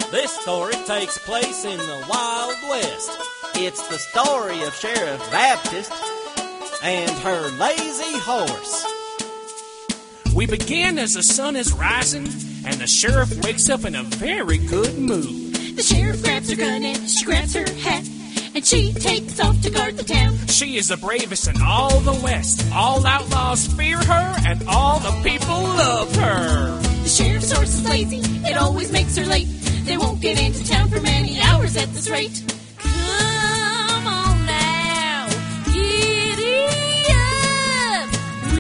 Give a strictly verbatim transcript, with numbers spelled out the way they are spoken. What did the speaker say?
This story takes place in the Wild West. It's the story of Sheriff Baptist and her lazy horse. We begin as the sun is rising, and the sheriff wakes up in a very good mood. The sheriff grabs her gun and she grabs her hat, and she takes off to guard the town. She is the bravest in all the West. All outlaws fear her, and all the people love her. The sheriff's horse is lazy, it always makes her late. They won't get into town for many hours at this rate. Come